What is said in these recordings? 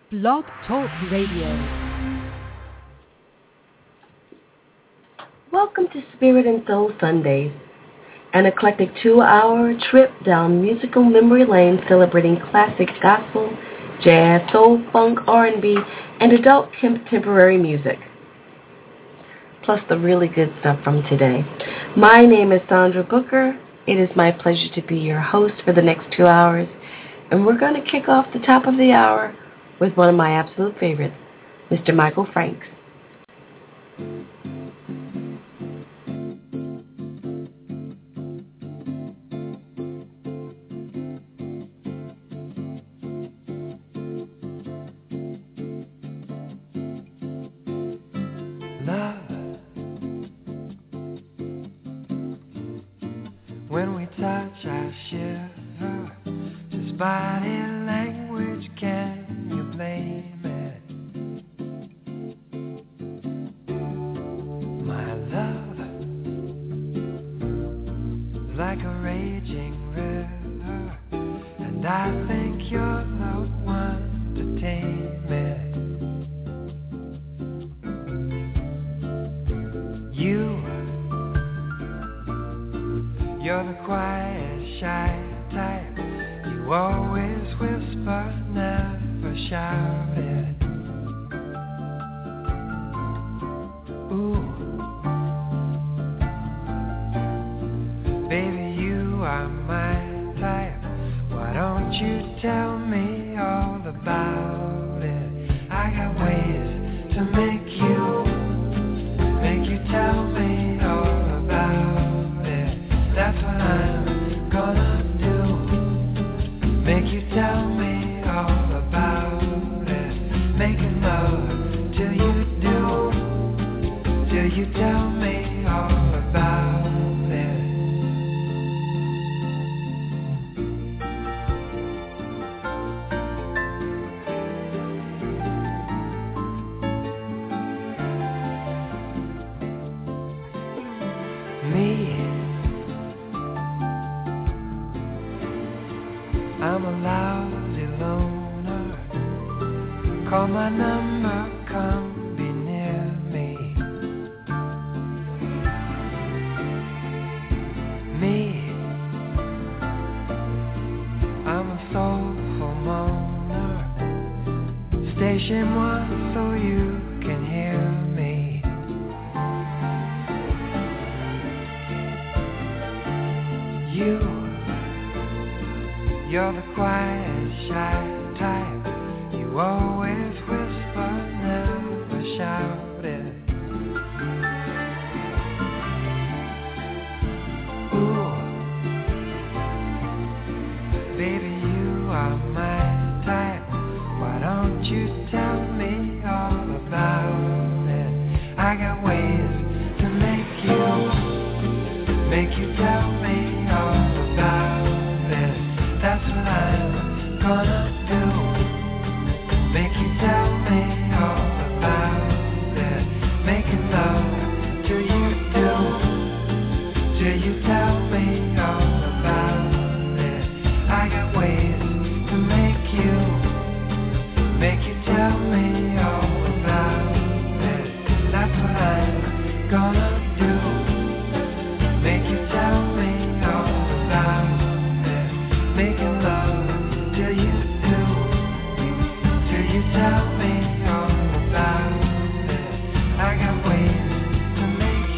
Blog Talk Radio. Welcome to Spirit and Soul Sundays, an eclectic 2-hour trip down musical memory lane celebrating classic gospel, jazz, soul, funk, R&B, and adult contemporary music, plus the really good stuff from today. My name is Sandra Booker. It is my pleasure to be your host for the next 2 hours, and we're going to kick off the top of the hour with one of my absolute favorites, Mr. Michael Franks. When we touch, I shiver. Just body language, can you blame it? My love, like a raging river, and I think you're the one to tame it. You're the quiet, shy type. You always whisper, never shout it. Ooh, baby, you are my type. Why don't you tell me all about it? I got ways to make you tell me all about it. That's what I'm gonna do. Make you tell me all about it. Making love till you do. Till you tell me all about it. Me, I'm a lousy loner. Call my number, come be near me. Me, I'm a soulful moaner. Station one so you can hear me. You're the quiet, shy type. You always whisper, never shout it. Ooh, baby, you are my type. Why don't you tell me all about it? I got ways to make you tell me all about it. That's what I'm gonna do. Make you tell me all about it. Making love till you do. Till you tell me all about it. I got ways to make you tell me all about it. That's what I'm gonna do. Make you tell me all about it. Making love till you do. Till you tell me all about it. I got ways to make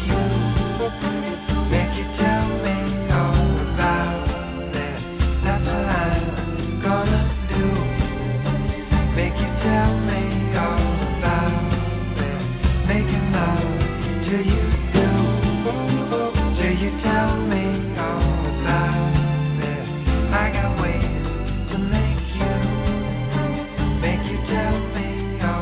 you tell me all about it. That's what I'm gonna do. Make you tell me all about it. Making love till you do. Till you tell me all about it. I got ways to make you tell me all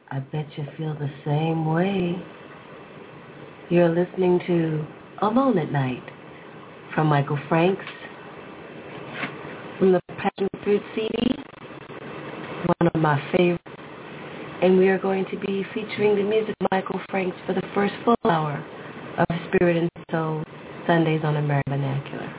I bet you feel the same way. You're listening to Alone at Night from Michael Franks from the Passion Fruit CD, one of my favorites. And we are going to be featuring the music of Michael Franks for the first full hour of Spirit and Soul Sundays on American Vernacular.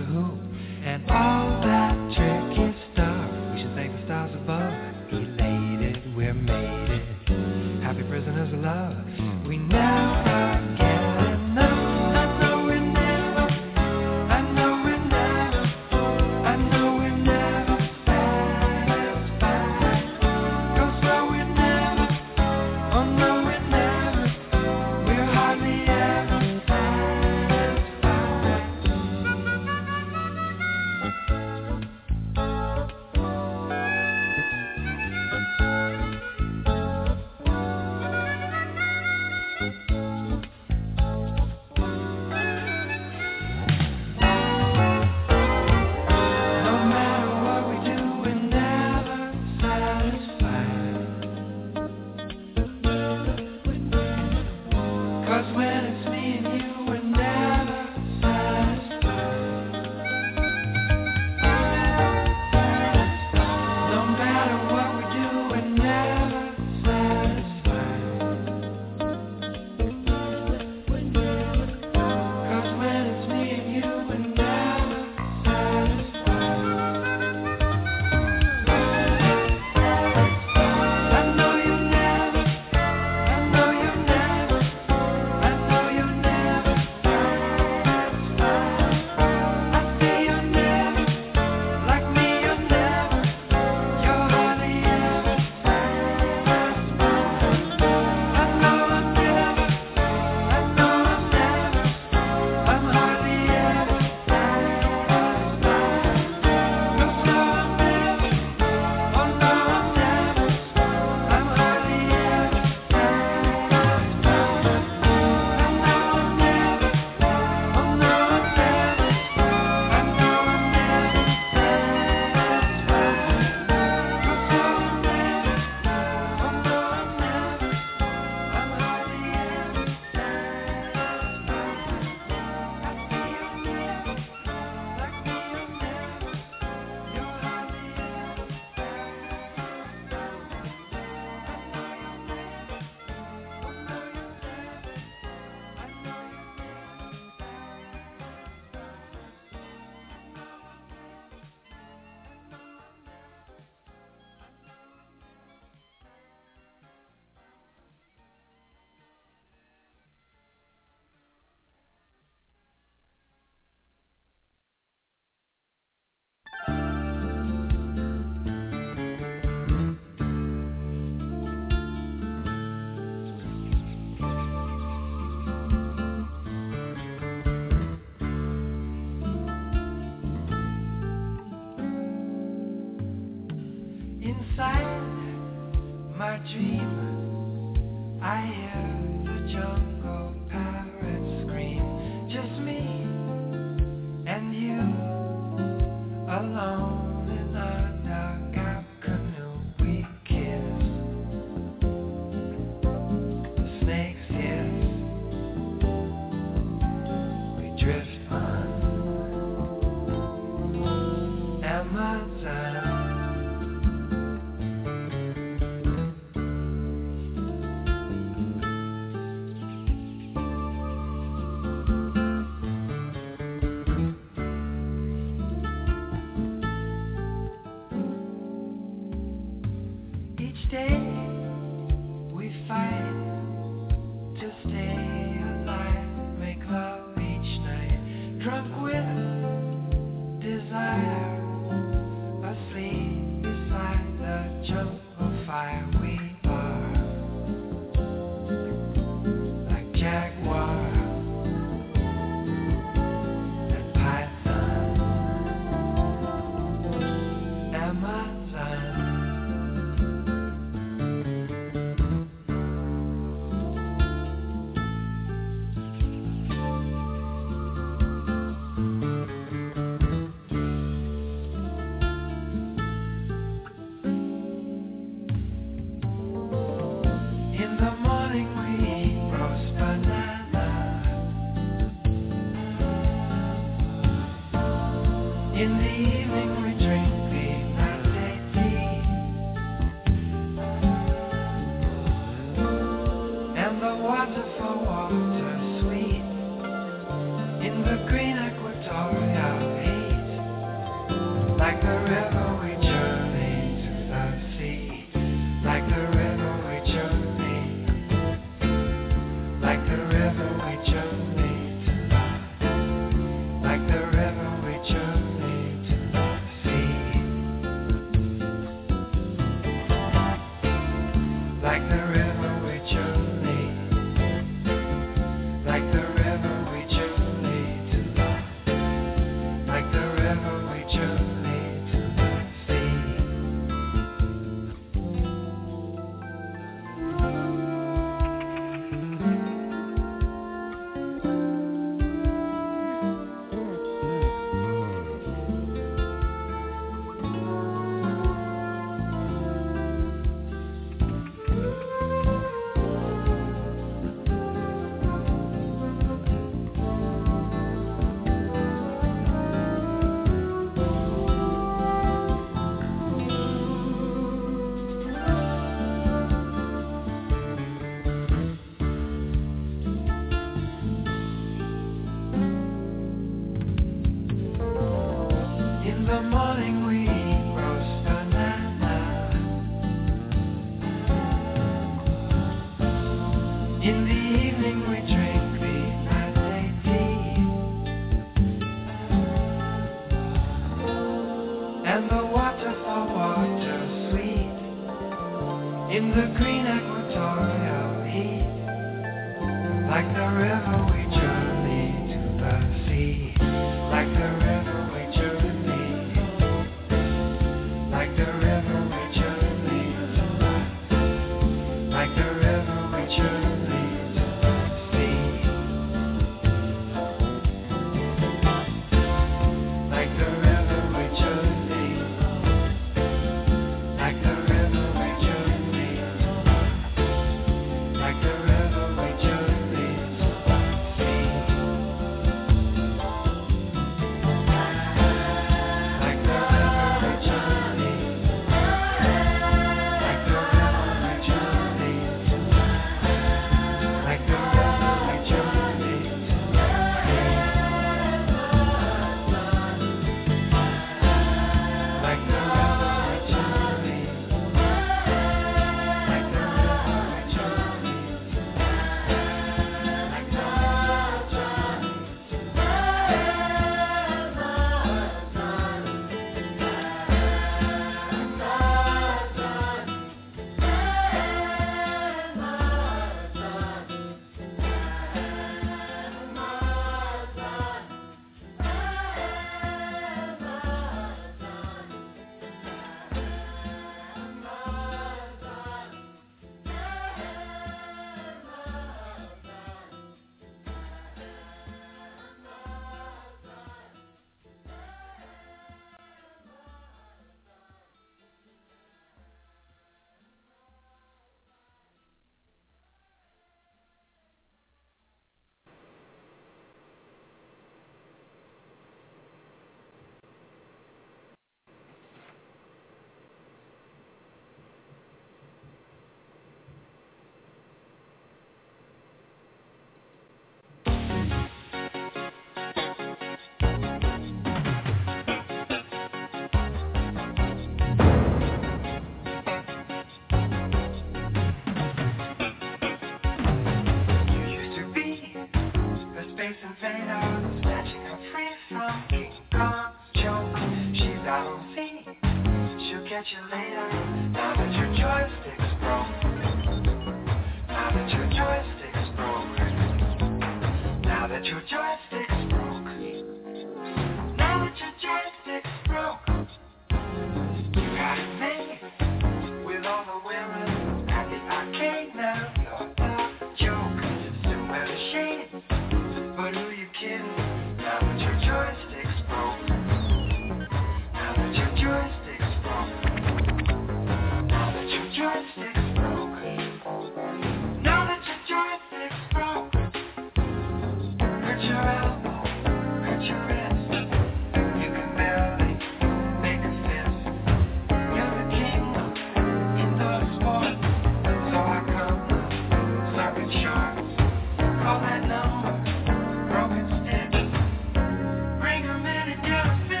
you later. Now that your joystick's broke. Now that your joystick's broke. Now that your joystick's broke. Now that your joystick's broke. You got a thing with all the women at the arcade now. You're the joke. Still wear the shades, but who you kidding? Now that your joystick's broke. Now that your joystick's broke. Now that your joystick's broke. Now that your joystick's broke. Hurt your elbow, hurt your wrist. You can barely make a fist. You're the king of indoor sports, so how come the circuit short? Call that number, broken sticks. Bring 'em in and get 'em fixed.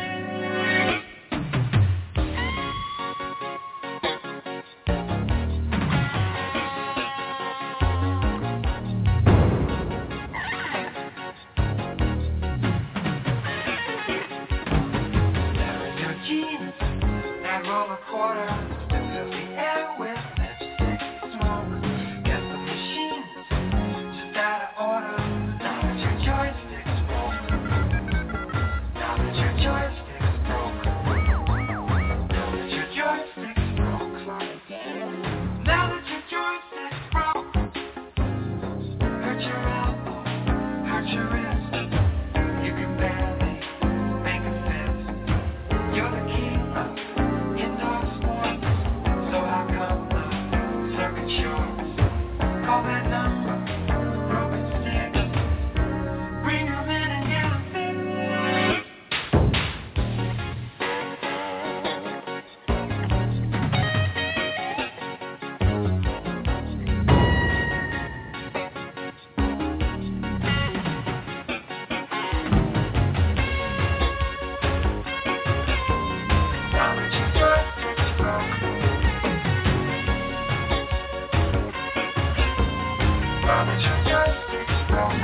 There in your jeans, that roll a quarter, fill the air with lipstick smoke. Get the machines just out of order. Now that your joystick's broke. Now that your joystick's broke. Now that your joystick's broke. Now that your joystick's broke. Hurt your elbow, hurt your wrist. You can barely make a fist. You're the king of indoor sports, so how come the circuit shorts? Call that number, broken sticks. Bring 'em in and get 'em fixed. Now that your joystick's broke. Now that your joystick's broke.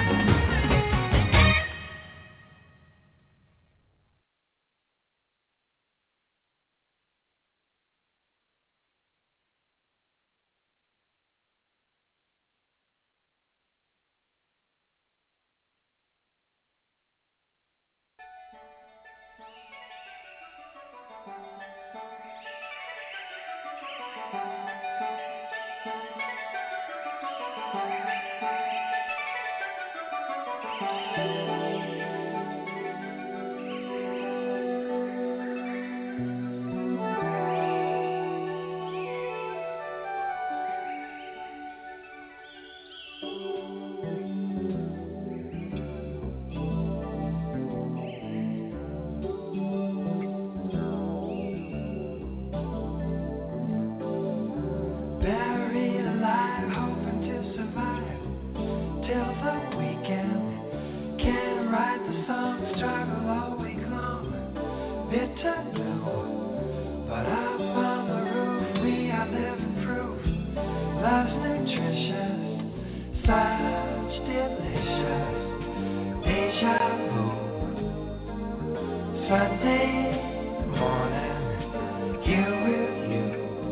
Buried alive, hoping to survive till the weekend. Can't write the song, struggle all week long. Bitter blue, but up on the roof we are living proof. Love's nutritious, such delicious deja vu. Sunday morning, here with you.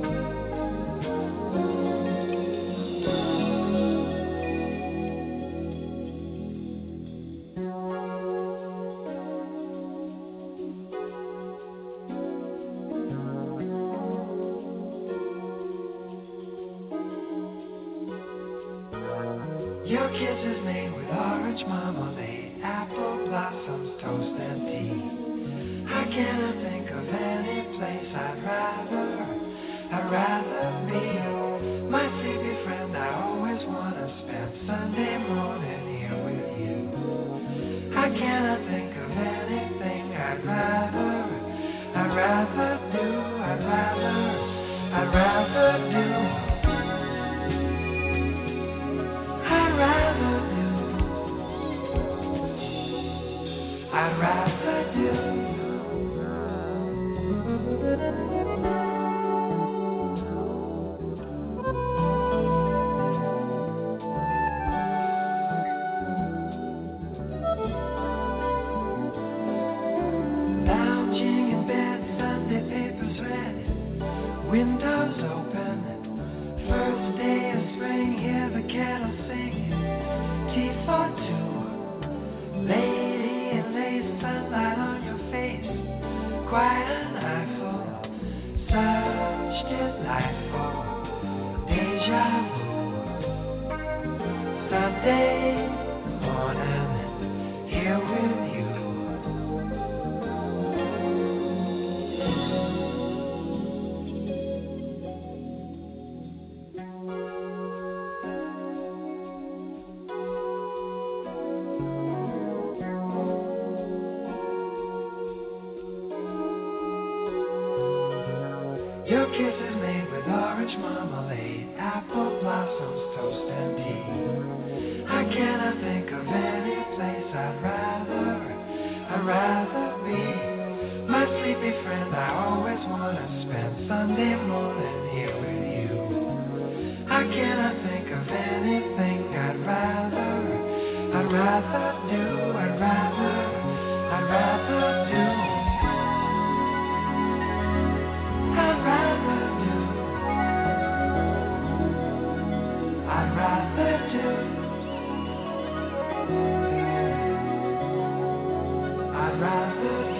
Your kisses made with orange marmalade, apple blossoms, toast and tea. I cannot think of any place I'd rather be. My sleepy friend, I always wanna spend Sunday morning here with you. I cannot think of anything I'd rather do. I'd rather do. I'd rather do. I'd rather do. the kettle singing, tea for two. Lady in lace, sunlight on your face, quiet and eyeful, such delightful deja vu. Sunday morning, here with you. Your kisses made with orange marmalade, apple blossoms, toast and tea. I cannot think of any place I'd rather be. My sleepy friend, I always want to spend Sunday morning here with you. I cannot think of anything I'd rather do, I'd rather do. I'd rather do. I'd rather do. I'd rather do.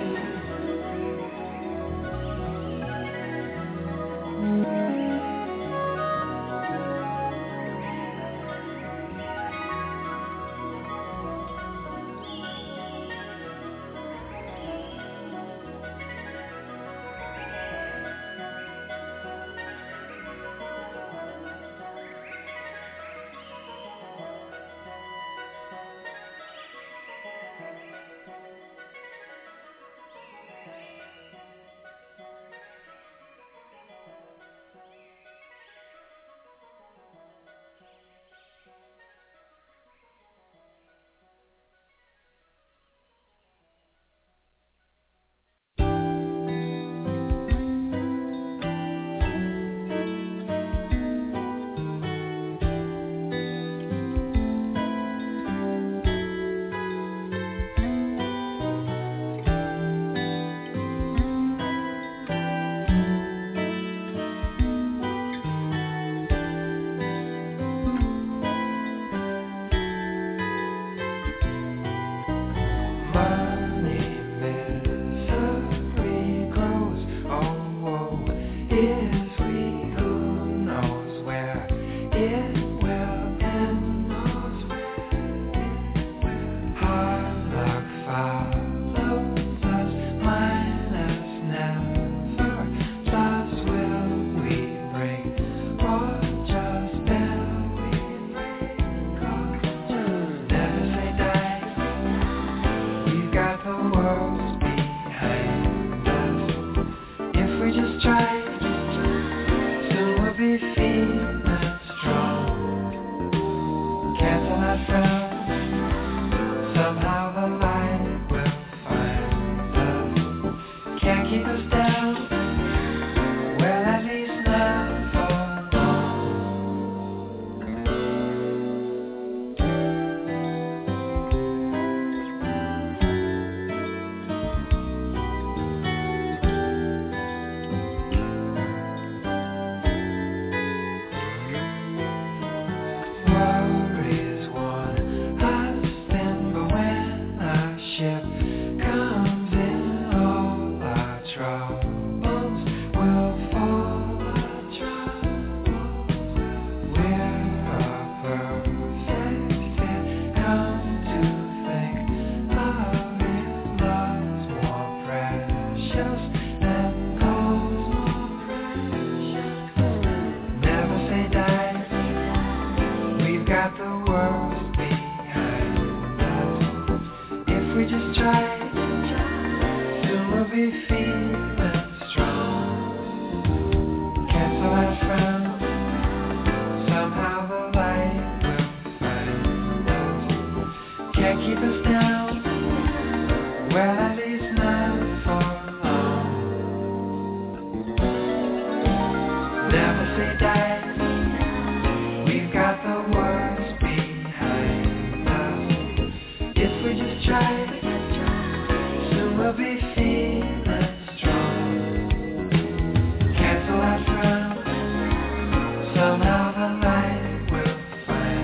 Somehow the light will find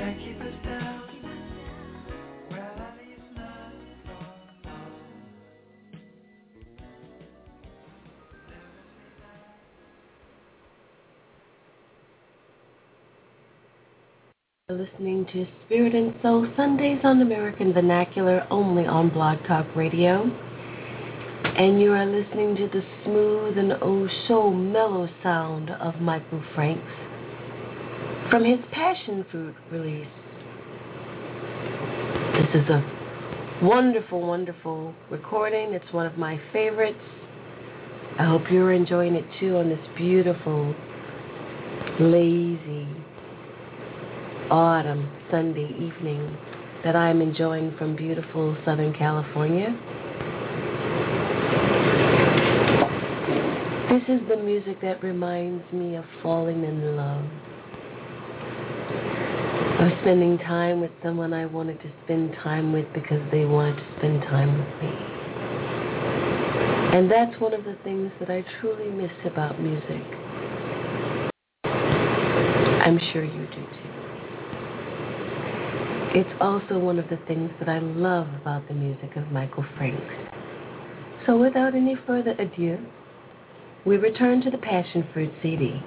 can't keep us down. Well, at least not for long. Listening to Spirit and Soul Sundays on American Vernacular, only on Blog Talk Radio. And you are listening to the smooth and oh so mellow sound of Michael Franks from his Passion Fruit release. This is a wonderful, wonderful recording. It's one of my favorites. I hope you're enjoying it too on this beautiful, lazy autumn Sunday evening that I'm enjoying from beautiful Southern California. This is the music that reminds me of falling in love, of spending time with someone I wanted to spend time with because they wanted to spend time with me. And that's one of the things that I truly miss about music. I'm sure you do too. It's also one of the things that I love about the music of Michael Franks. So without any further ado, we return to the Passion Fruit CD.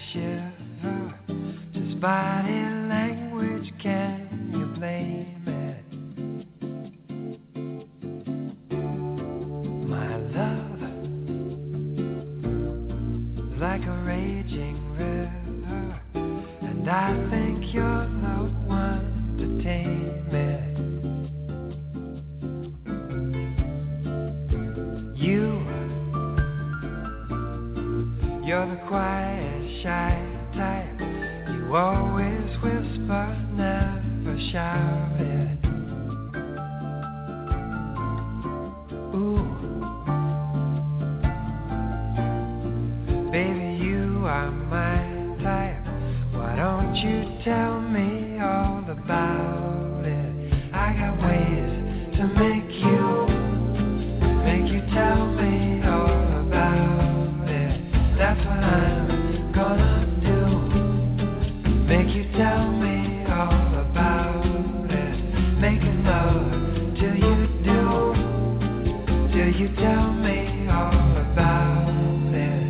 shiver. Just body language, can you blame it? My love, like a raging river, and I think you're the one to tame it. You're the quiet, shy type. You always whisper, never shout it. Ooh, baby, you are my type. Why don't you tell me all about it? I got ways to make you tell me all about it. That's what I'm gonna do. Make you tell me all about it. Making love till you do. Till you tell me all about it.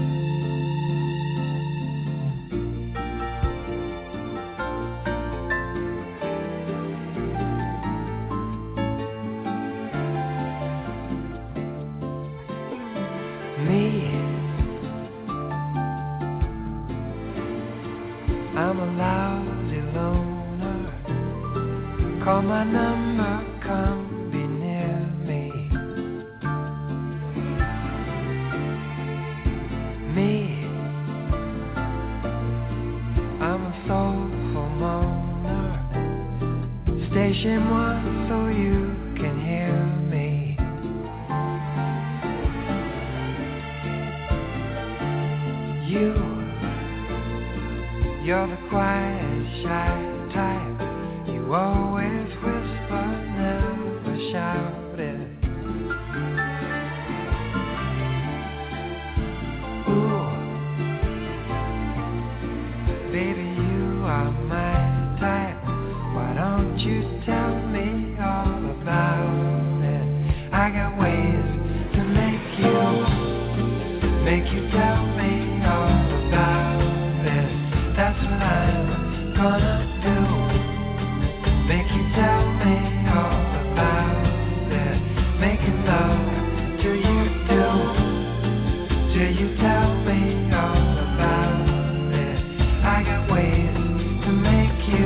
Me, I'm a lousy loner. Call my number, come be near me. Me, I'm a soulful moaner. Station one so you can hear me. You're the quiet, shy type. You always whisper, never shout it. Ooh, baby, you are my type. Why don't you tell me all about it? I got ways to make you tell me all about it. That's what I'm gonna do. Make you tell me all about it. Making love till you do. Till you tell me all about it. I got ways to make you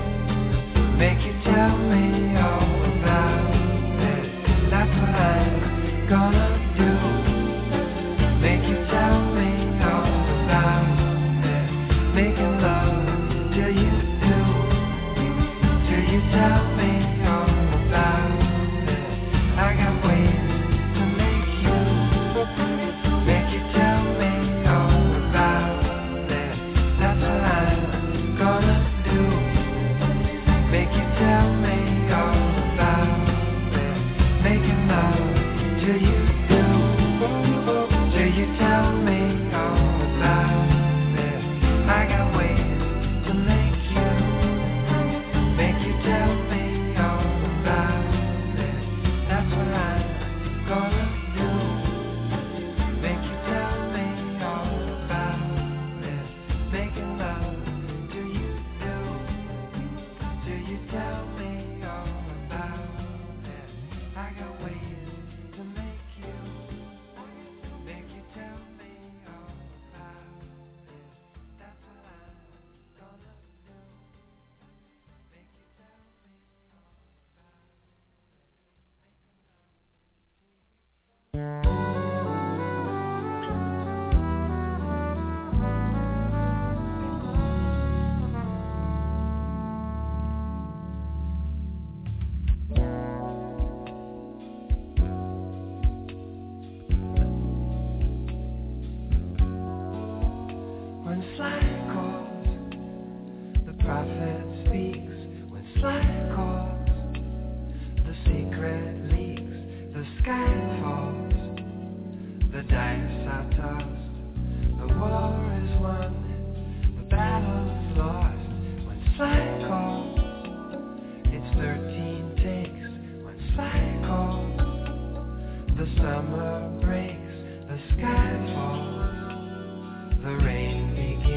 tell me all about it. That's what I'm gonna do. Make you tell me all about it. Making love till you do. Till you tell me all about it. I got ways to make you tell me all about it. That's what I'm gonna do. Make you tell me all about it. Making love till you do. Till you tell me all about it. I got ways to make you tell me all about it. That's what I'm gonna do. Make you tell me all about it. Making love till you do. Till you tell me all about it. I got ways to make you tell me all about it. That's what I'm gonna do. Make you tell me all about When Sly calls, the prophet speaks. When Sly calls, the secret leaks. The sky falls, the dice are tossed. The war is won, the battle's lost. When Sly calls, it's 13 takes. When Sly calls, the summer breaks. The sky falls, the rain begins.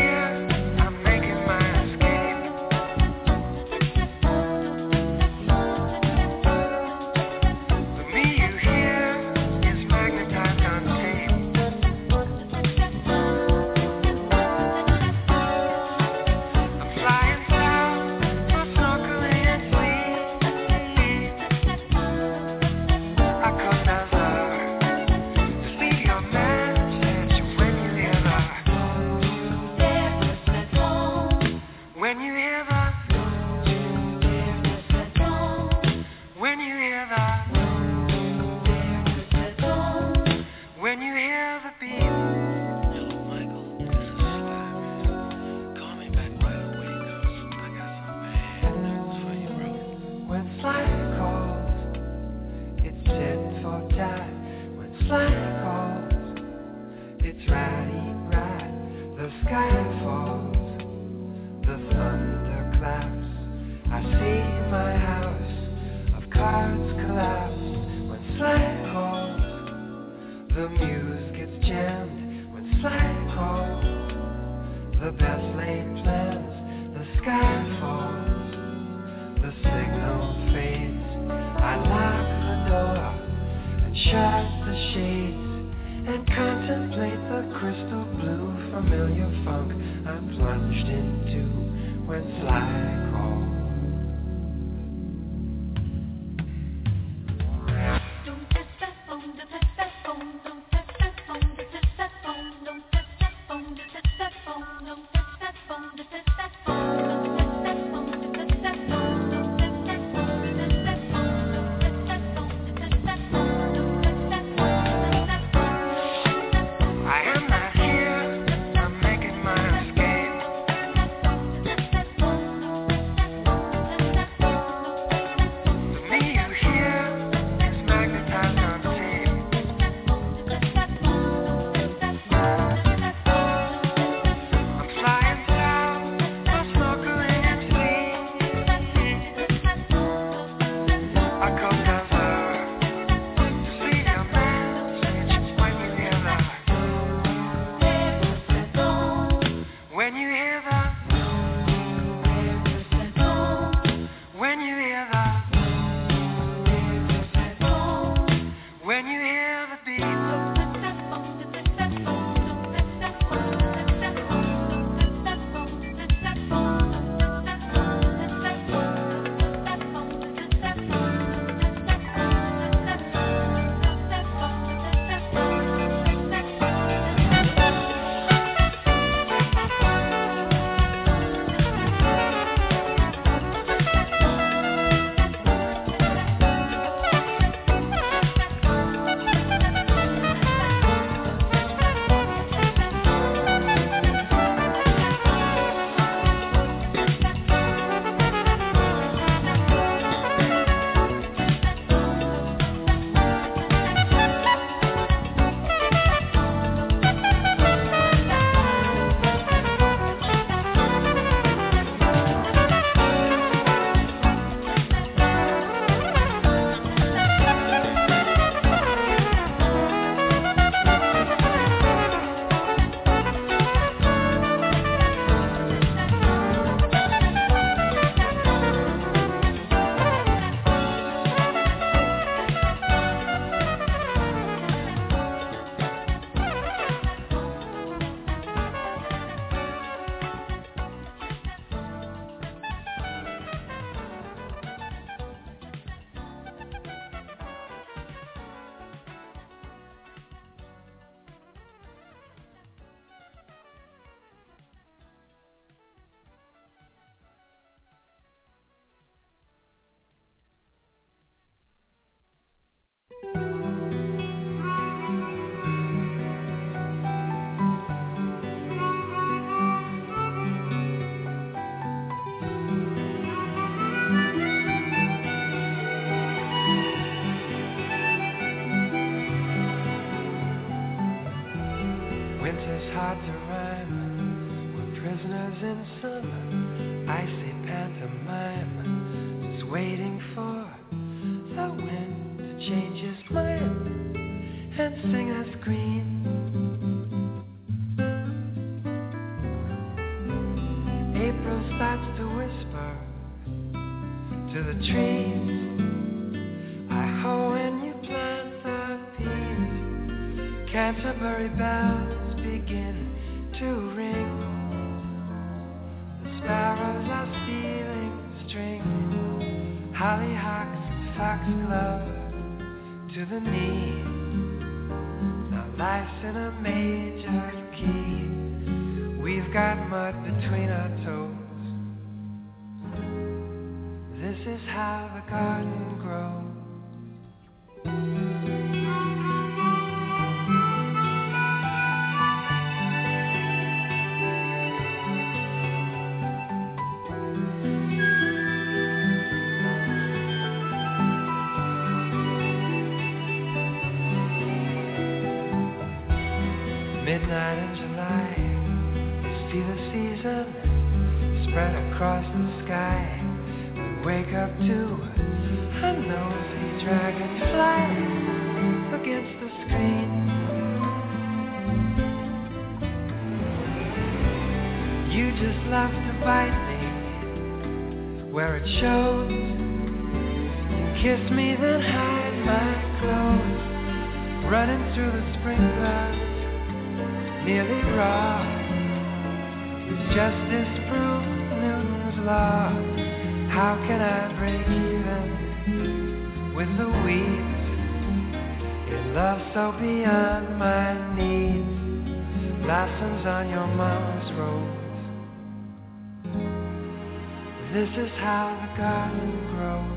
I am not here, I'm making my escape. Winter's hard to rhyme. We're prisoners in summer. Icy pantomime. Just waiting for the wind to change his mind and sing us green. April starts to whisper to the trees. I ho when you plant the peas. Canterbury bells begin to ring. The sparrows are stealing string. Hollyhocks and foxglove to the knee. Now life's in a major key. We've got mud between our toes. This is how the garden grows. Midnight in July, see the season spread across the sky. We wake up to a nosy dragonfly against the screen. You just love to bite me where it shows. You kiss me then hide my clothes. Running through the sprinklers, nearly raw. It's just disprove Newton's law. How can I break even with the weeds? In love so beyond my needs. Blossoms on your mama's rose. This is how the garden grows.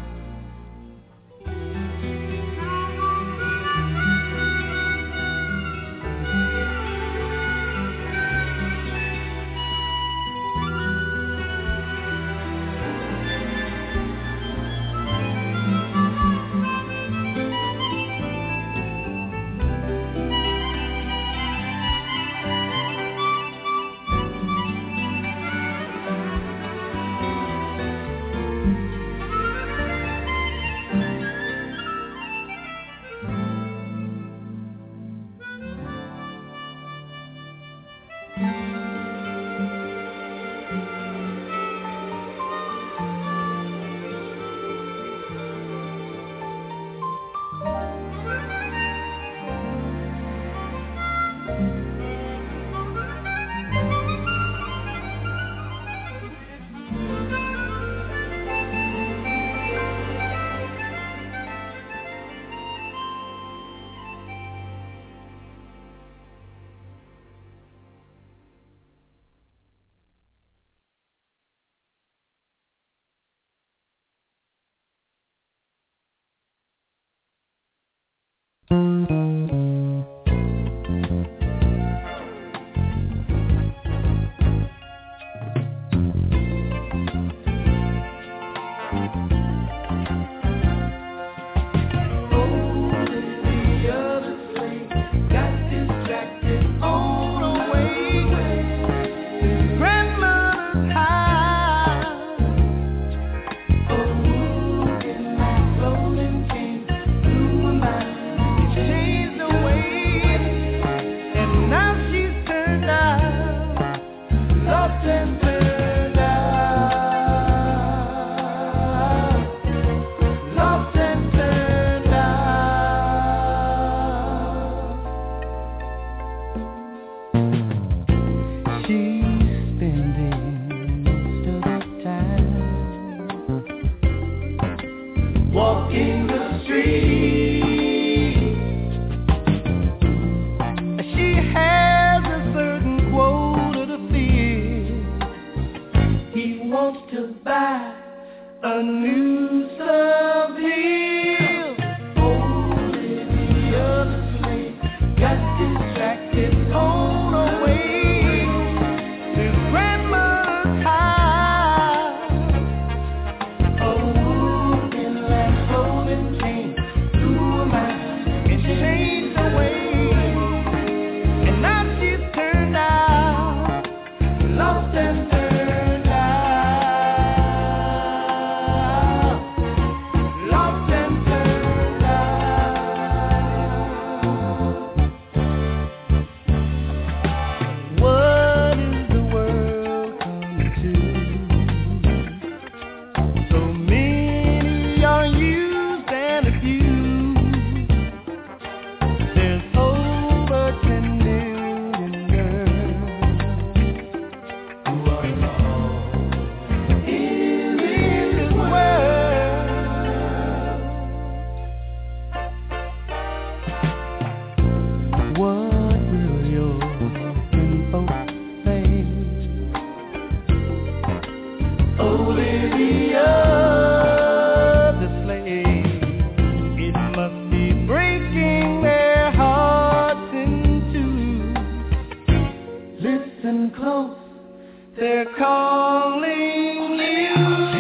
listen close. They're calling you.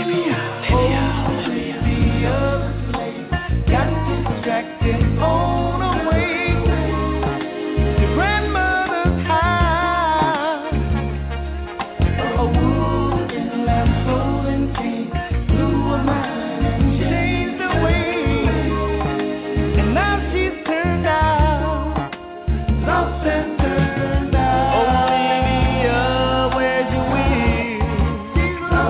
Olivia, got distracted on the way to grandmother's house. A wooden lamp golden came, blew her mind and changed her ways. And now she's turned out, lost and turned out. Olivia, where's your will? She's lost.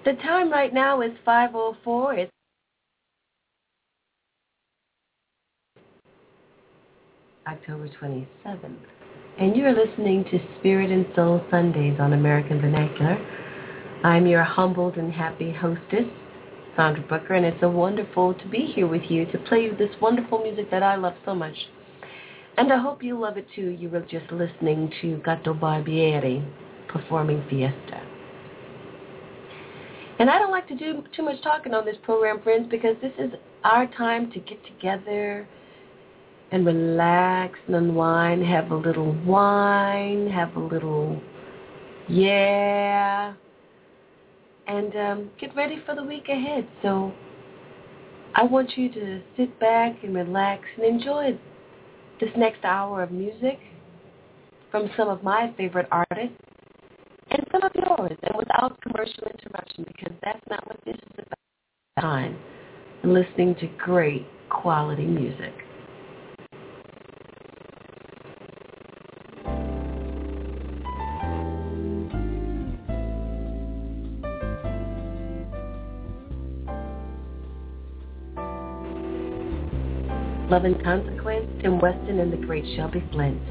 The time right now is 5:04. It's October 27th. And you're listening to Spirit and Soul Sundays on American Vernacular. I'm your humbled and happy hostess, Sandra Booker, and it's wonderful to be here with you to play you this wonderful music that I love so much. And I hope you love it too. You were just listening to Gato Barbieri performing Fiesta. And I don't like to do too much talking on this program, friends, because this is our time to get together and relax and unwind, have a little wine, have a little, and get ready for the week ahead. So I want you to sit back and relax and enjoy this next hour of music from some of my favorite artists and some of yours, and without commercial interruption, because that's not what this is about. Time and listening to great quality music. Love and Consequence, Tim Weston and the great Shelby Flint.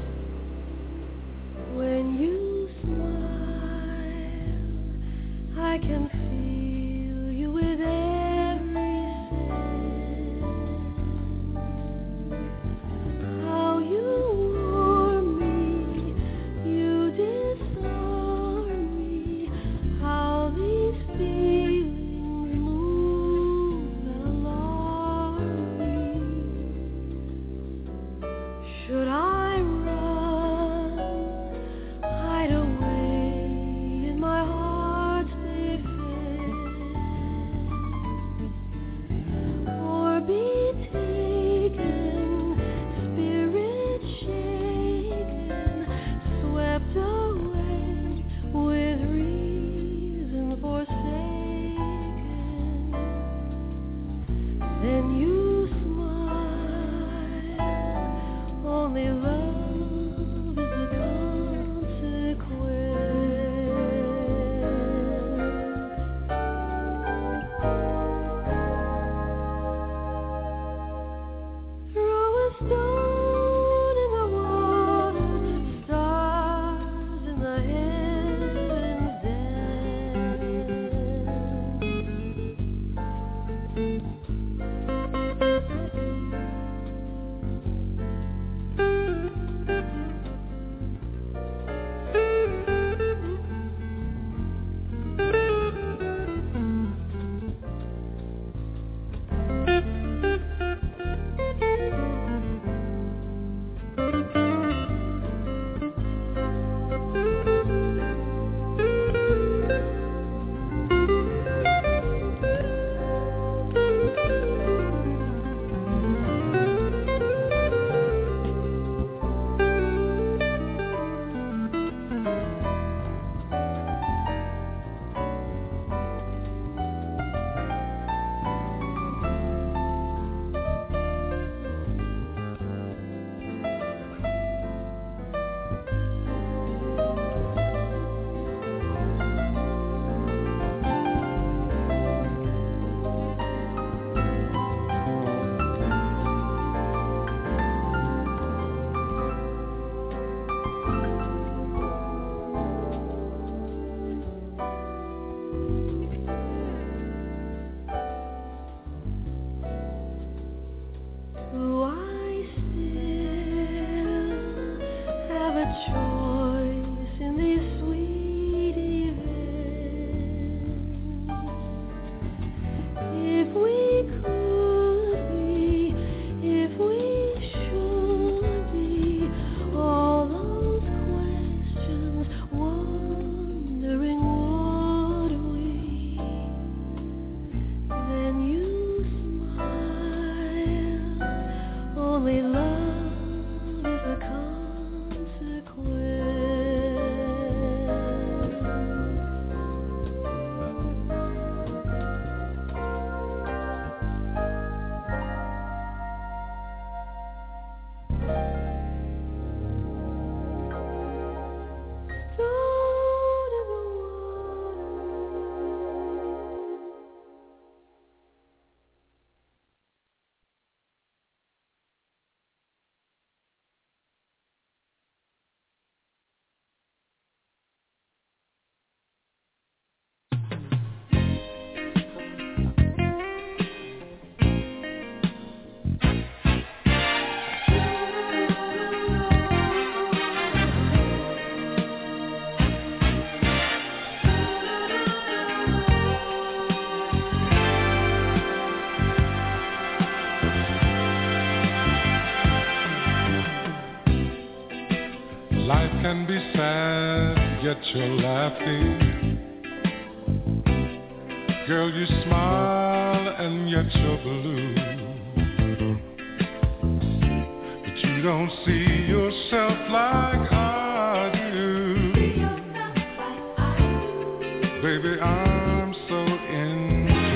When you smile, I can feel you with every sense. How you warm me, you disarm me, how these feelings move and alarm me. Should I run? yet you're laughing. Girl, you smile and yet you're blue. But you don't see yourself like I do. Baby, I'm so into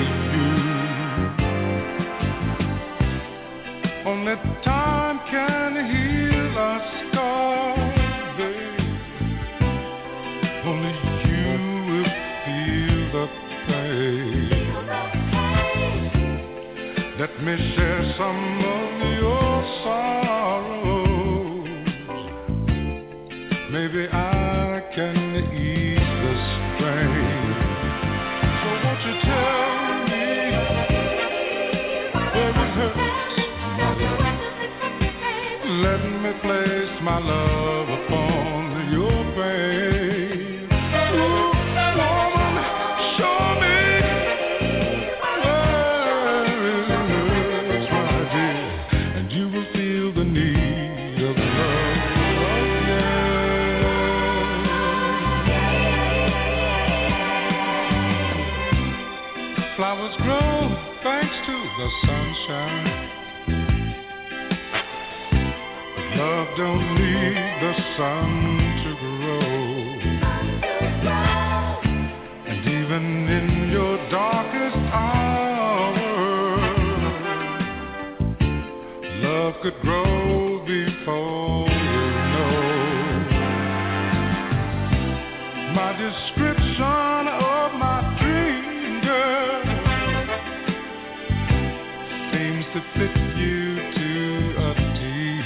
you. Only time can heal a scar, babe. Only you will feel the pain. Let me share some of your sorrows. Maybe I can ease the strain. So won't you tell me where it hurts, my love? Let me place my love upon your brain. Ooh, woman, show me where it hurts, my dear, and you will feel the need of love again. Flowers grow thanks to the sunshine. Love don't need the sun to grow. And even in your darkest hour, love could grow before you know. My description of my dream, girl, seems to fit you to a T.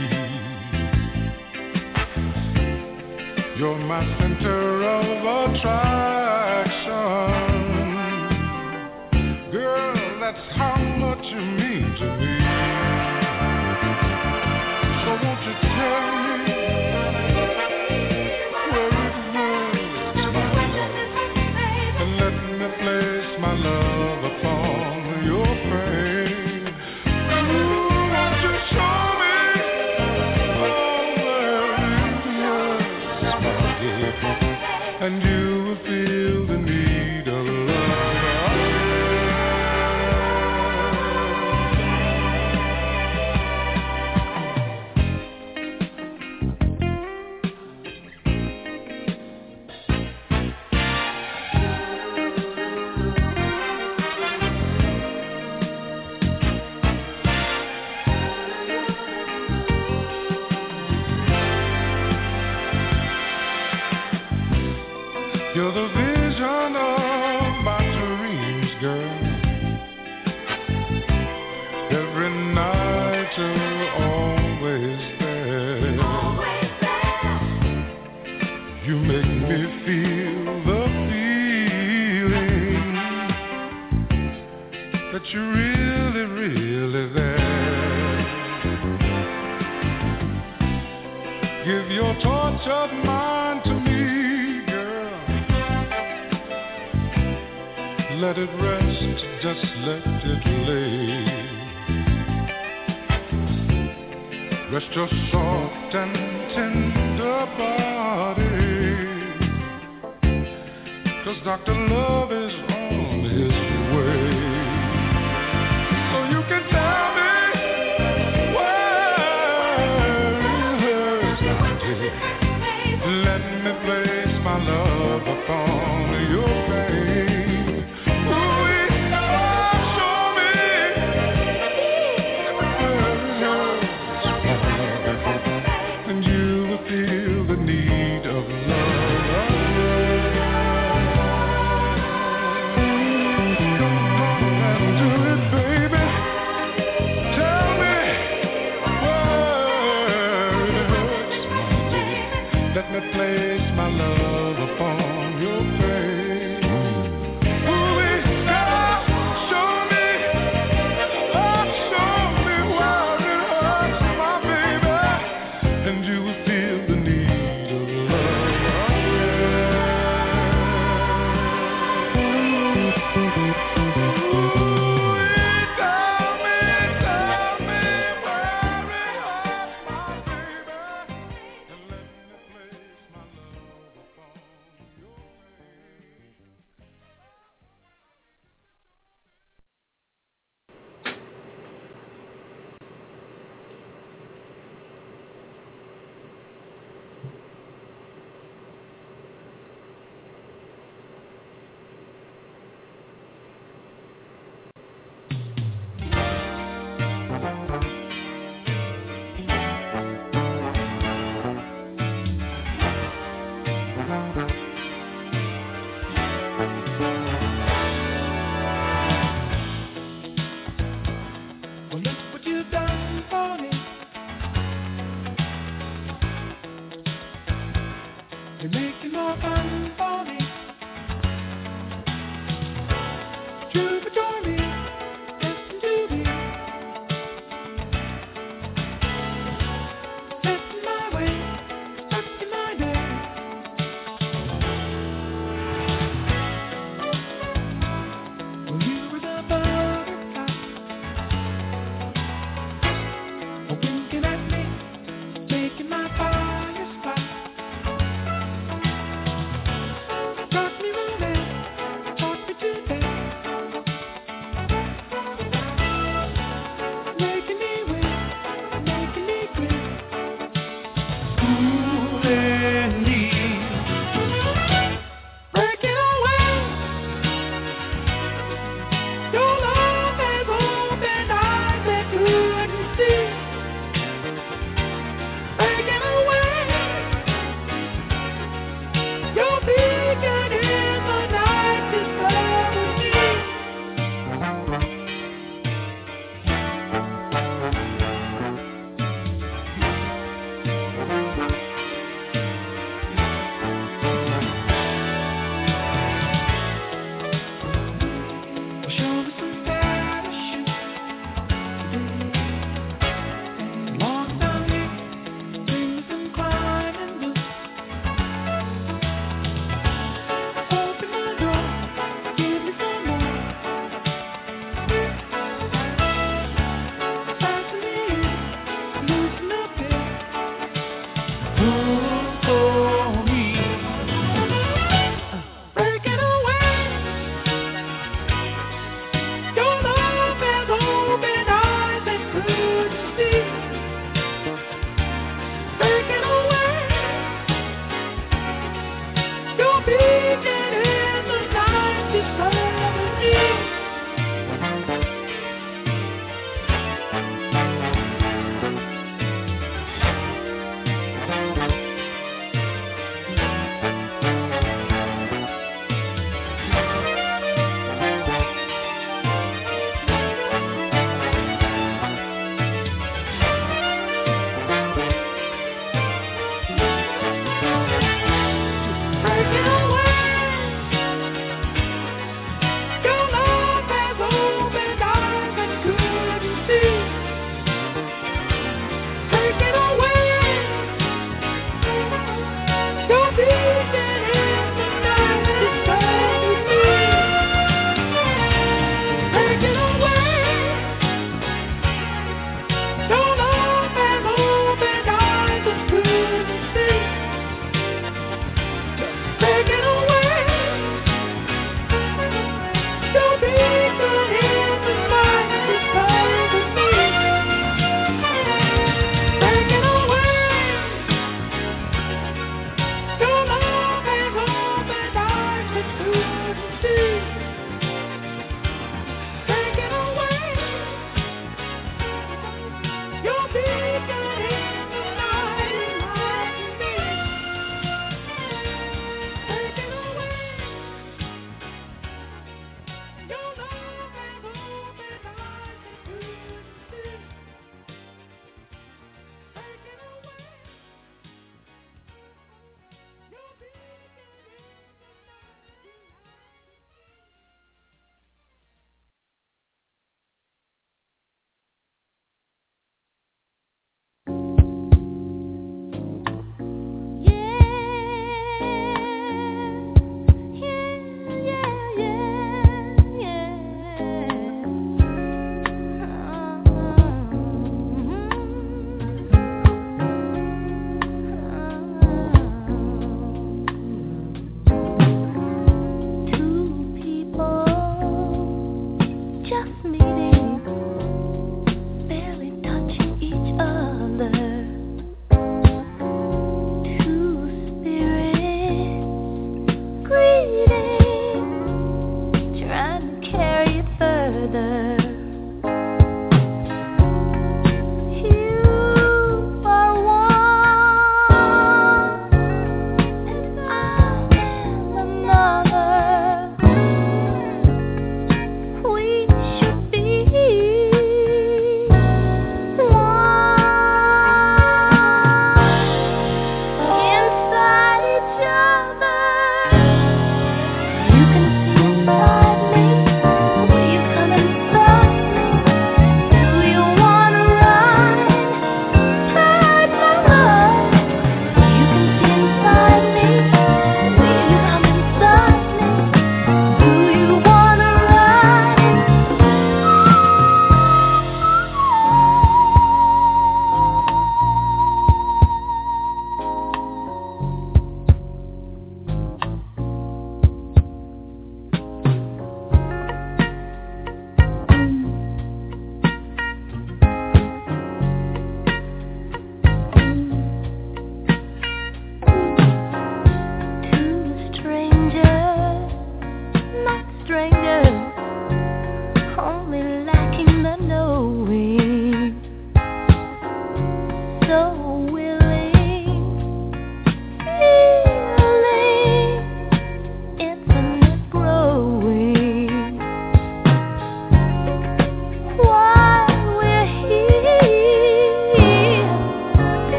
You're my center of attraction. Girl, that's how much you mean to me. So won't you tell me where it hurts, my love, and let me place my love upon your pain. Ooh, won't you show me where it hurts, my dear, and you will feel the need of love. You're the vision of my dreams, girl. Every night you're always there. You make me feel the feeling that you're really, really there. Give your tortured mind to me. Let it rest, just let it lay. Rest your soft and tender body, 'cause Dr. Love is on his way. So you can tell me where it hurts, my dear. Let me place my love upon your face. Let me place my love upon your face. You're making more fun for me. True for joy me, listen to me. Listen my way, stuck in my day. Well, you were the butterfly, winking at me, making my fire spot.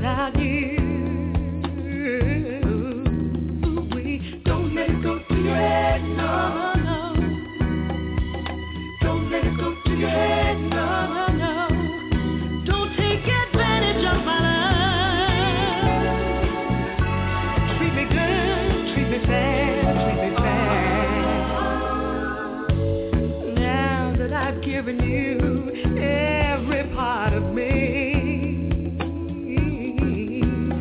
without you. Don't let it go to your head, no, no. Don't let it go to your head, no, no. Don't take advantage of my love. Treat me good, treat me fair, treat me fair. Now that I've given you every part of me,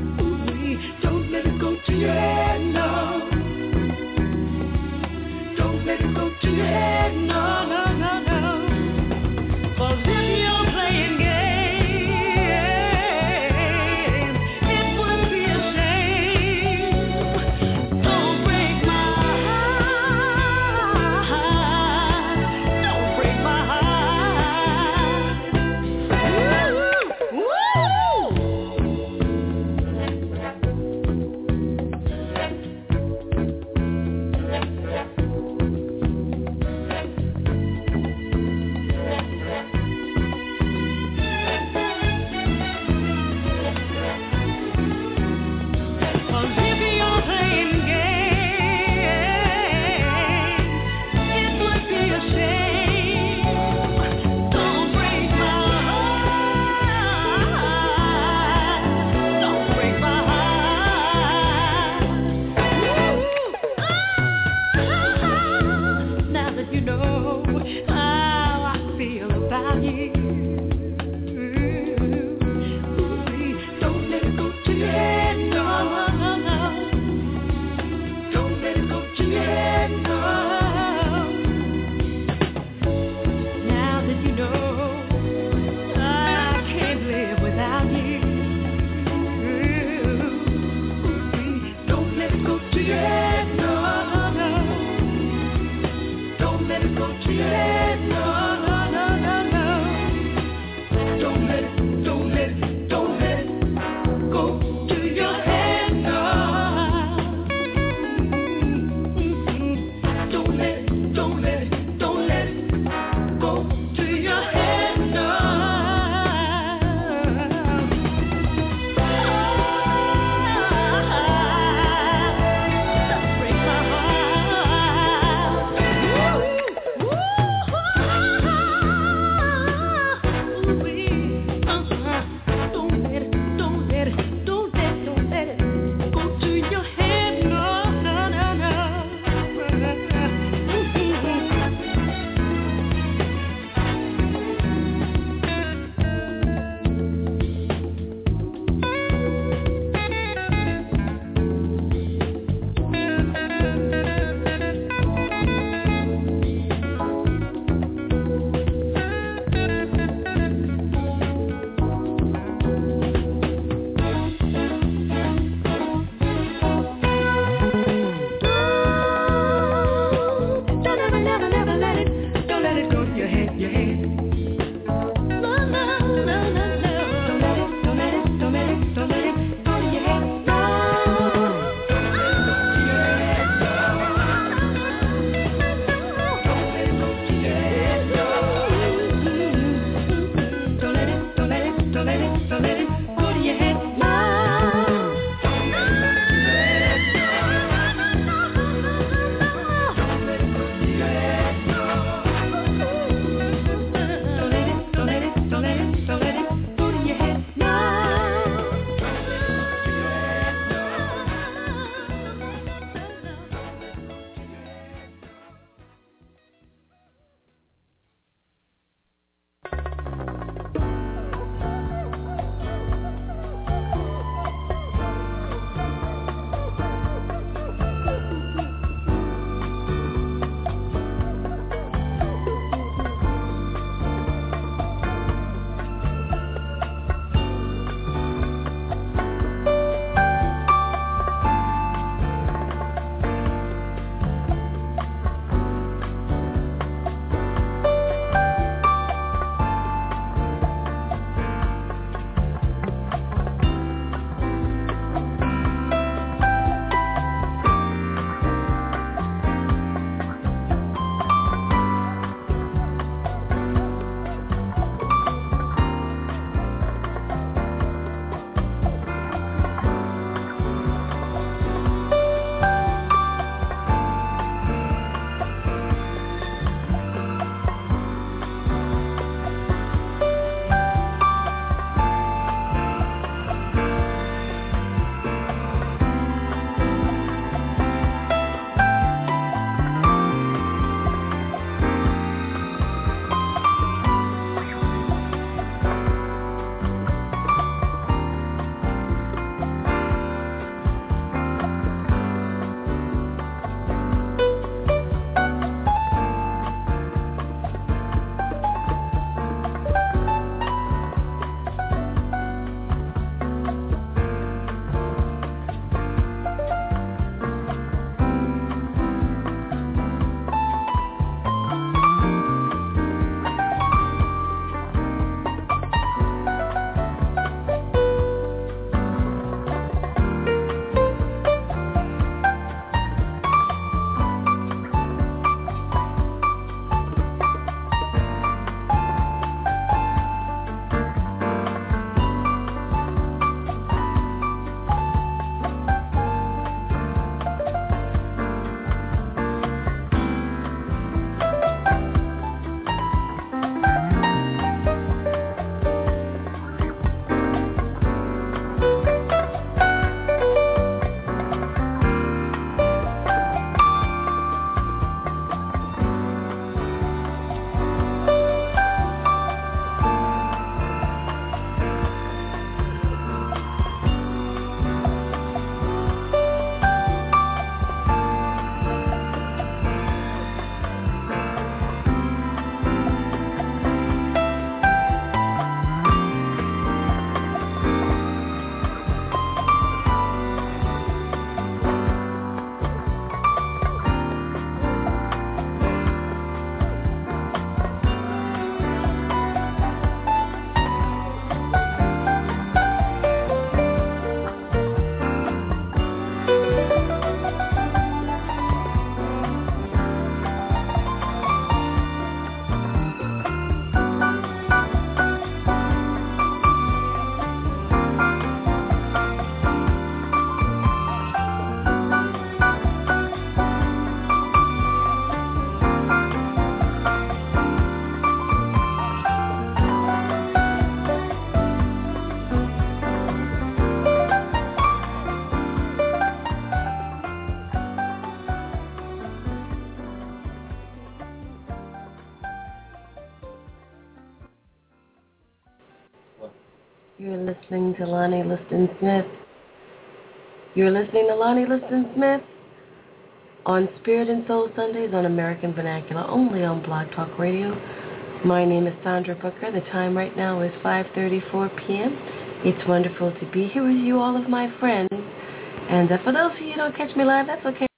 You're listening to Lonnie Liston Smith. You're listening to Lonnie Liston Smith on Spirit and Soul Sundays on American Vernacular, only on Blog Talk Radio. My name is Sandra Booker. The time right now is 5:34 p.m. It's wonderful to be here with you, all of my friends. And for those of you who don't catch me live, that's okay.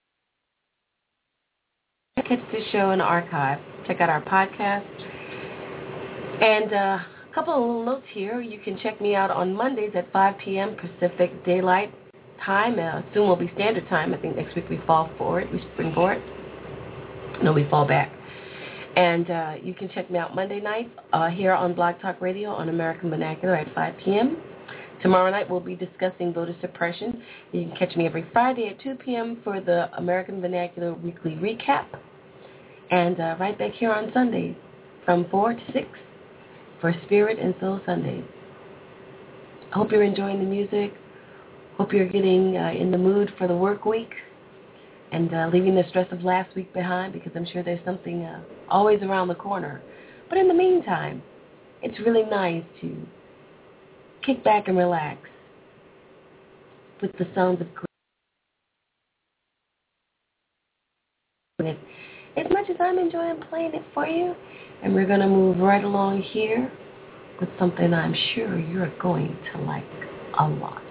Catch this show in the archive. Check out our podcast. And a couple of little notes here. You can check me out on Mondays at 5 p.m. Pacific Daylight Time. Soon will be Standard Time. I think next week we fall forward. We spring forward. No, we fall back. And you can check me out Monday nights here on Blog Talk Radio on American Vernacular at 5 p.m. Tomorrow night we'll be discussing voter suppression. You can catch me every Friday at 2 p.m. for the American Vernacular Weekly Recap. And right back here on Sundays from 4 to 6 for Spirit and Soul Sundays. I hope you're enjoying the music. Hope you're getting in the mood for the work week and leaving the stress of last week behind, because I'm sure there's something always around the corner. But in the meantime, it's really nice to kick back and relax with the sounds of it as much as I'm enjoying playing it for you. And we're going to move right along here with something I'm sure you're going to like a lot.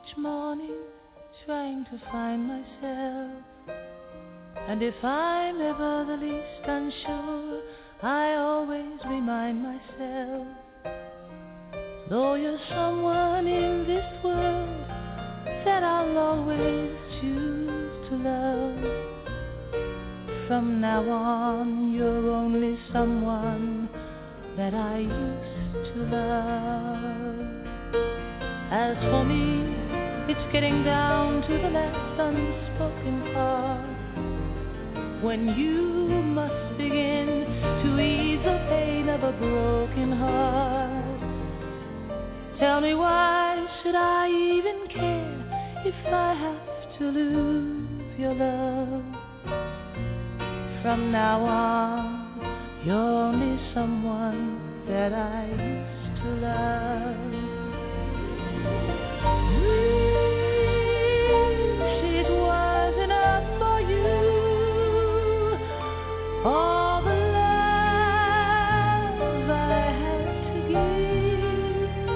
each morning trying to find myself. And if I'm ever the least unsure, I always remind myself, though you're someone in this world that I'll always choose to love. From now on, you're only someone that I used to love. As for me, it's getting down to the last unspoken part, when you must begin to ease the pain of a broken heart. Tell me, why should I even care if I have to lose your love? From now on, you're only someone that I used to love. Wish it was enough for you, all the love I had to give.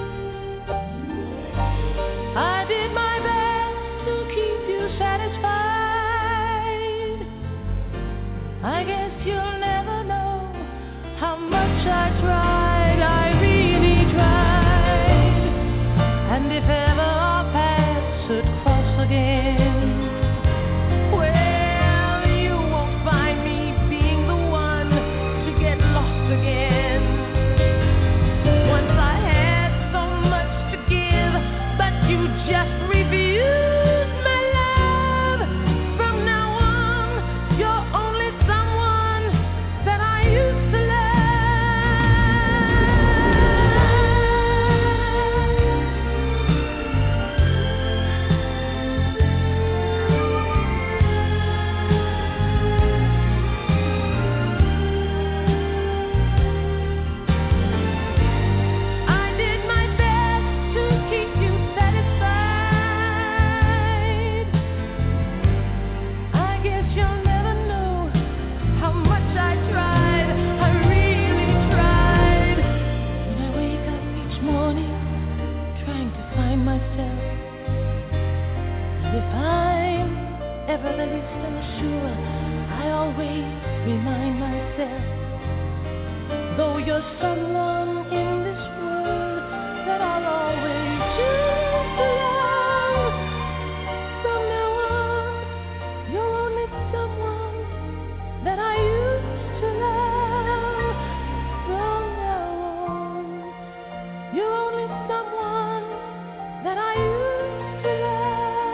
I did my best to keep you satisfied. I guess you'll never know how much I tried. I really tried. And if ever our paths should cross again, well, you won't find me being the one to get lost again. Once I had so much to give, but you just refused my love. From now on, you're only someone that I used to love. I did my best to keep you satisfied. I guess you'll never know how much I tried. I really tried. When I wake up each morning trying to find myself, and if I'm ever the least unsure, I always remind myself, though you're someone in this world that I'll always choose to love. From now on, you're only someone that I used to love. From now on, you're only someone that I used to love.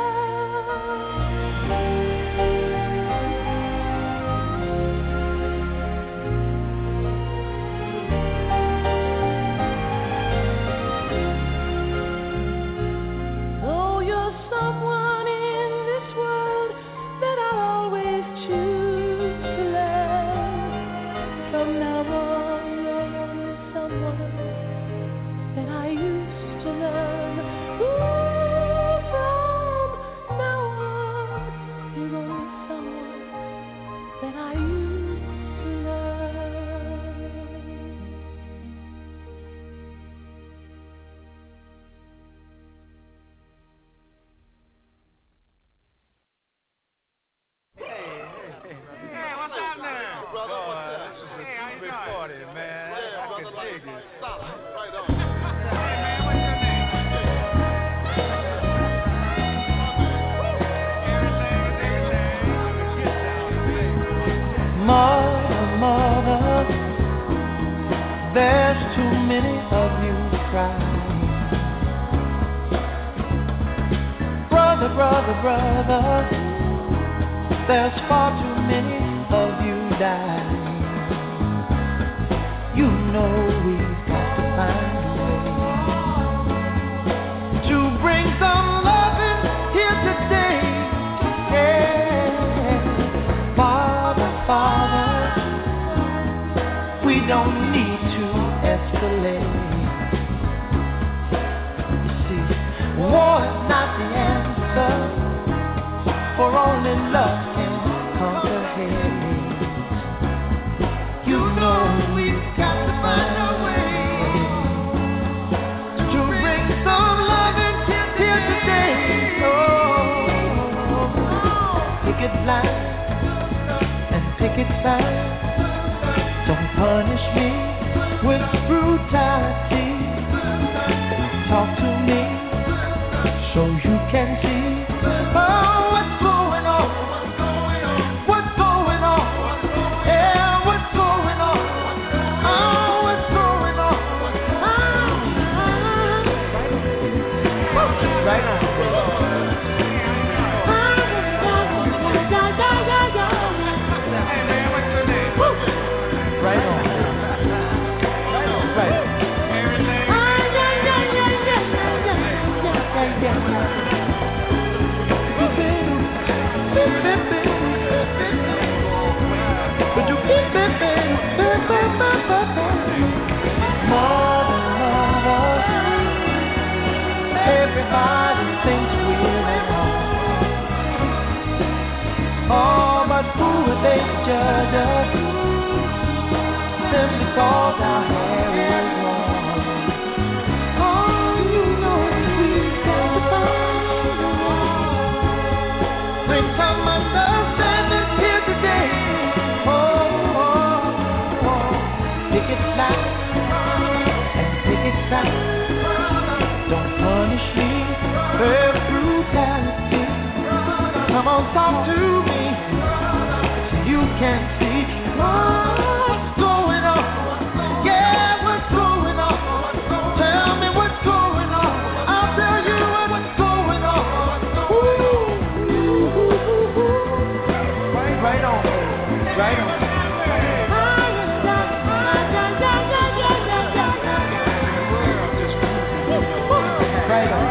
Though you're someone in this world that I'll always choose to love. From now on, you're only someone that I used to love. Ooh, from now on, you're only someone that I used to love. Hey, what's happening? Brother, what's that? This is a big party, man. I can dig it. Stop. Right on. Hey, man, what's your name? Mother, mother, there's too many of you crying. Brother, brother, brother, there's far too many of you dying. You know we've got to find a way to bring some loving here today. Yeah. Father, Father, we don't need to escalate. You see, war is not the answer, for only love can conquer hate. You know we've got to find a way to bring some loving here today. picket sign. Don't punish me with brutality. Talk to me so you can see. Oh, what's going on? What's going on? Yeah, what's going on? Oh, what's going on? Right on. Right on. Right. Everybody thinks we're wrong. Oh, but who would they judge us? Simply cause our hair is long. Oh, you know we've got to find a way. Bring some understanding here today. Oh, oh, oh. Pick it loud and pick it sound. Don't punish me for brutality. Come on, talk to me so you can see what's going on. Yeah, what's going on? Tell me what's going on. I'll tell you what's going on. Ooh. Right on, right on. Right on.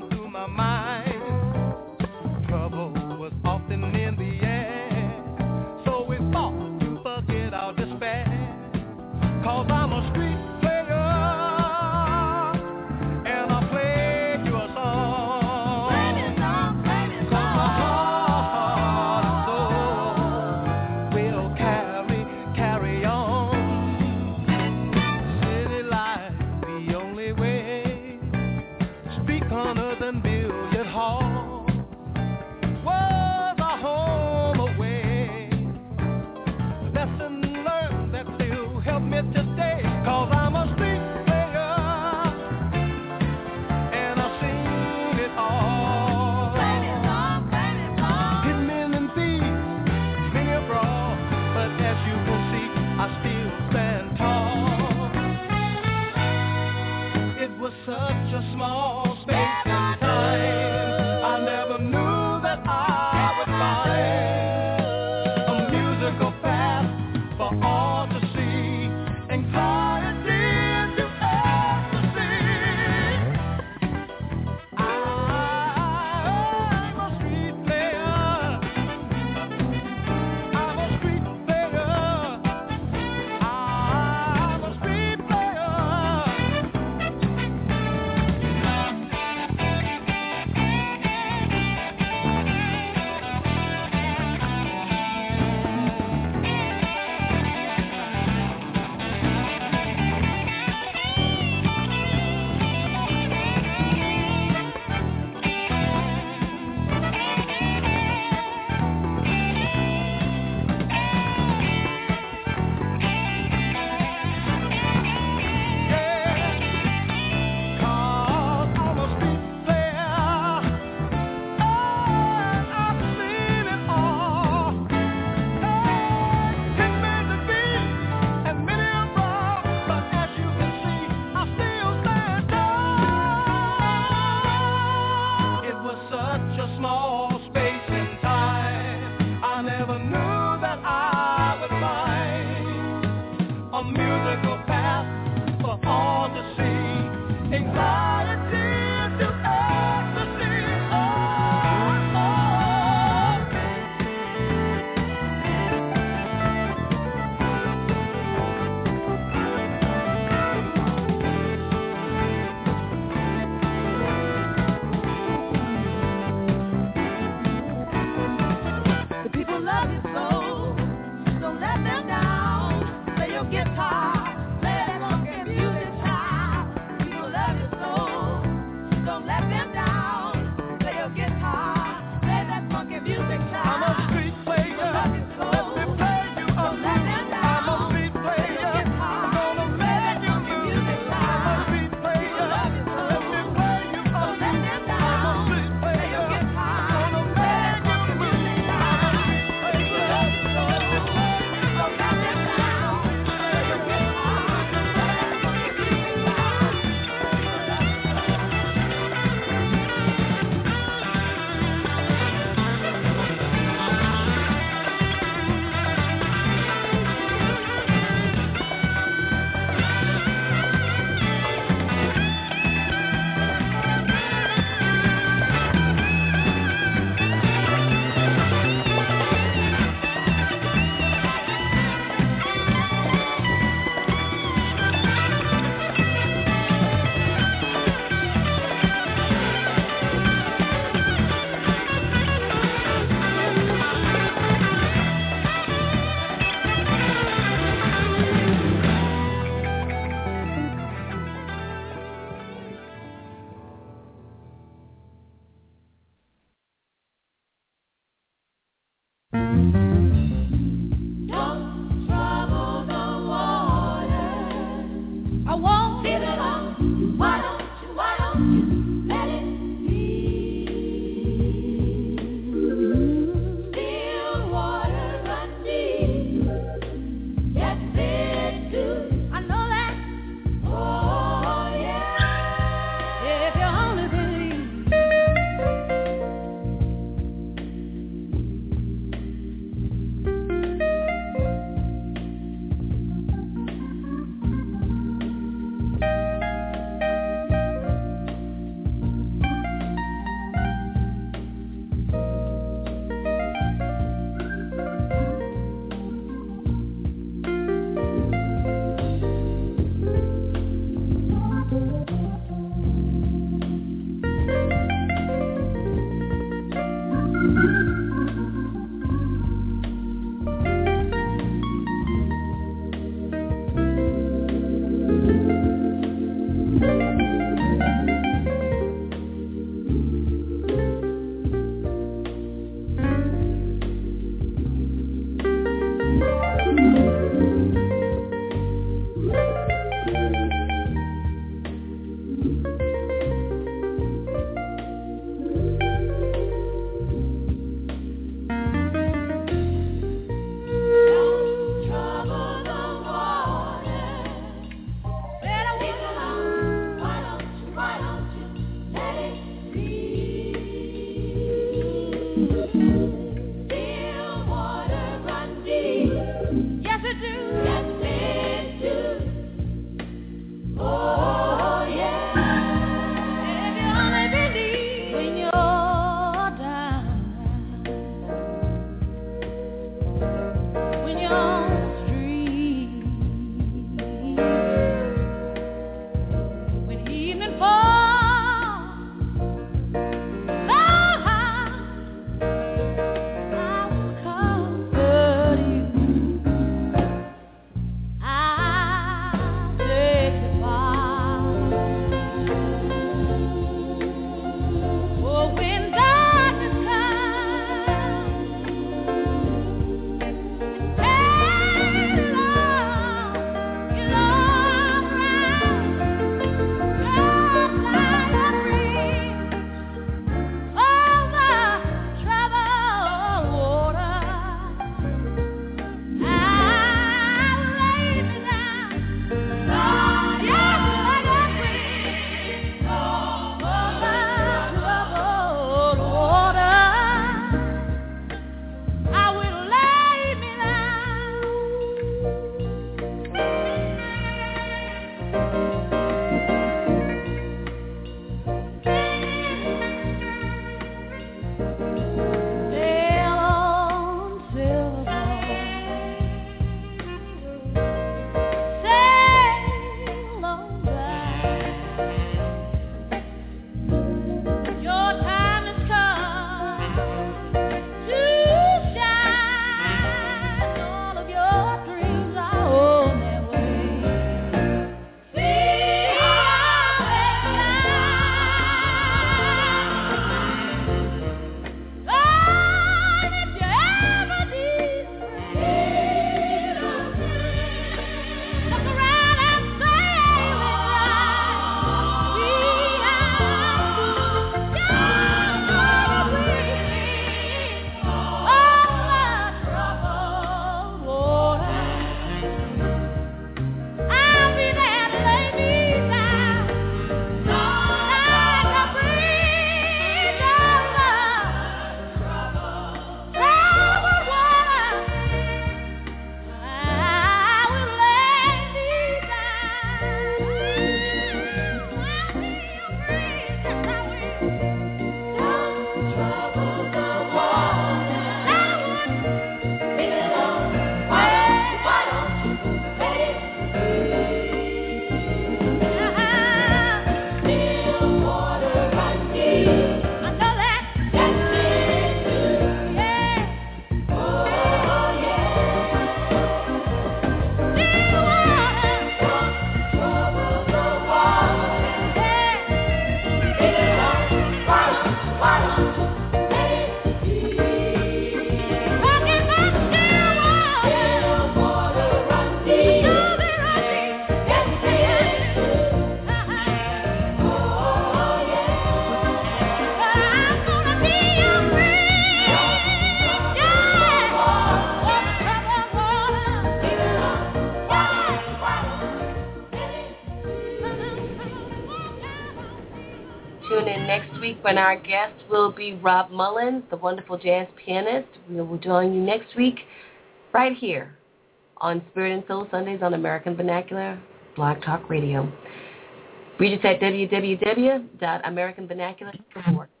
And our guest will be Rob Mullins, the wonderful jazz pianist. We will join you next week right here on Spirit and Soul Sundays on American Vernacular Blog Talk Radio. Reach us at www.americanvernacular.org.